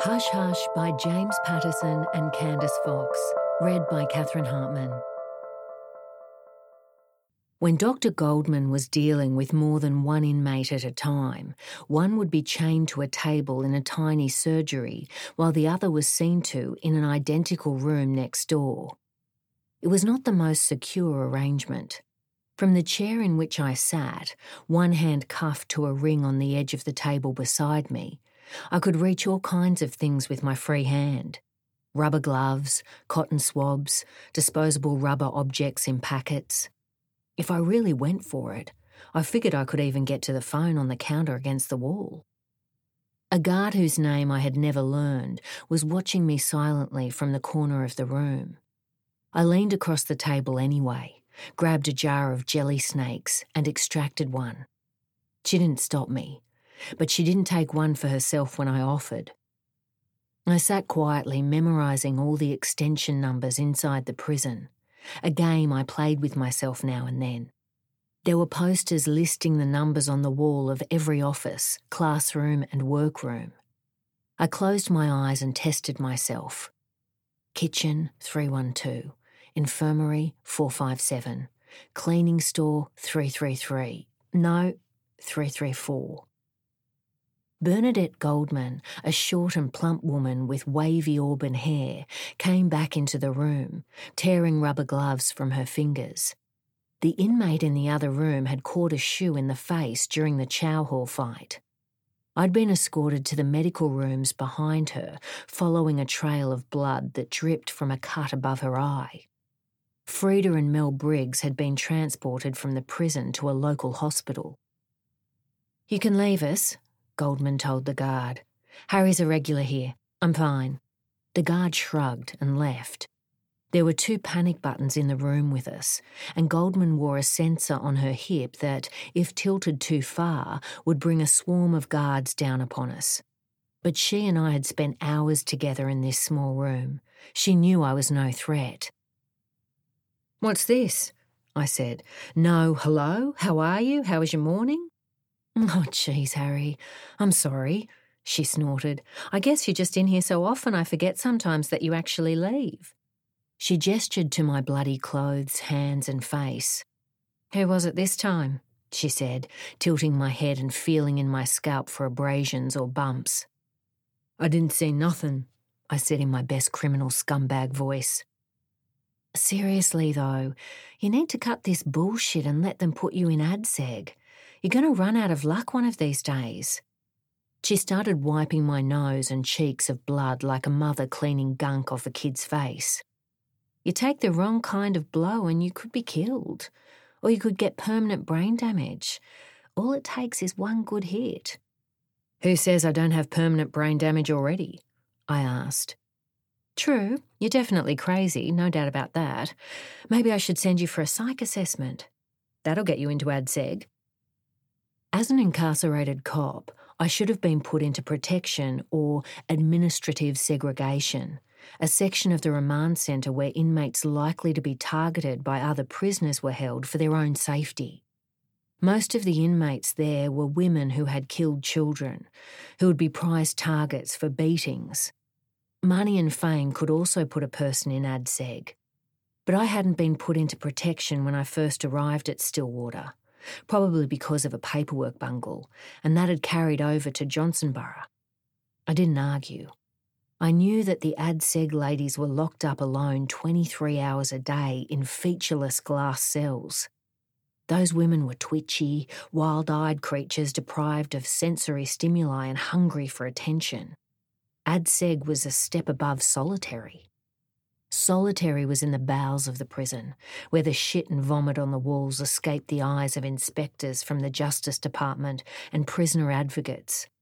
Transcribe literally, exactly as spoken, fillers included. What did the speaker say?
Hush Hush by James Patterson and Candice Fox, read by Catherine Hartman. When Doctor Goldman was dealing with more than one inmate at a time, one would be chained to a table in a tiny surgery while the other was seen to in an identical room next door. It was not the most secure arrangement. From the chair in which I sat, one hand cuffed to a ring on the edge of the table beside me, I could reach all kinds of things with my free hand. Rubber gloves, cotton swabs, disposable rubber objects in packets. If I really went for it, I figured I could even get to the phone on the counter against the wall. A guard whose name I had never learned was watching me silently from the corner of the room. I leaned across the table anyway, grabbed a jar of jelly snakes and extracted one. She didn't stop me, but she didn't take one for herself when I offered. I sat quietly memorising all the extension numbers inside the prison, a game I played with myself now and then. There were posters listing the numbers on the wall of every office, classroom and workroom. I closed my eyes and tested myself. Kitchen, three one two. Infirmary, four five seven. Cleaning store, three three three. No, three three four. Bernadette Goldman, a short and plump woman with wavy auburn hair, came back into the room, tearing rubber gloves from her fingers. The inmate in the other room had caught a shoe in the face during the chow hall fight. I'd been escorted to the medical rooms behind her, following a trail of blood that dripped from a cut above her eye. Frida and Mel Briggs had been transported from the prison to a local hospital. "You can leave us," Goldman told the guard. "Harry's a regular here. I'm fine." The guard shrugged and left. There were two panic buttons in the room with us, and Goldman wore a sensor on her hip that, if tilted too far, would bring a swarm of guards down upon us. But she and I had spent hours together in this small room. She knew I was no threat. "What's this?" I said. "No, hello? How are you? How was your morning?" "Oh, geez, Harry. I'm sorry," she snorted. "I guess you're just in here so often I forget sometimes that you actually leave." She gestured to my bloody clothes, hands and face. "Who was it this time?" she said, tilting my head and feeling in my scalp for abrasions or bumps. "I didn't see nothing," I said in my best criminal scumbag voice. "Seriously, though, you need to cut this bullshit and let them put you in A D S E G. You're going to run out of luck one of these days." She started wiping my nose and cheeks of blood like a mother cleaning gunk off a kid's face. "You take the wrong kind of blow and you could be killed. Or you could get permanent brain damage. All it takes is one good hit." "Who says I don't have permanent brain damage already?" I asked. "True, you're definitely crazy, no doubt about that. Maybe I should send you for a psych assessment. That'll get you into A D S E G." As an incarcerated cop, I should have been put into protection or administrative segregation, a section of the remand centre where inmates likely to be targeted by other prisoners were held for their own safety. Most of the inmates there were women who had killed children, who would be prized targets for beatings. Money and fame could also put a person in A D S E G. But I hadn't been put into protection when I first arrived at Stillwater, probably because of a paperwork bungle, and that had carried over to Johnsonborough. I didn't argue. I knew that the A D S E G ladies were locked up alone twenty-three hours a day in featureless glass cells. Those women were twitchy, wild-eyed creatures deprived of sensory stimuli and hungry for attention. A D S E G was a step above solitary. Solitary was in the bowels of the prison, where the shit and vomit on the walls escaped the eyes of inspectors from the Justice Department and prisoner advocates,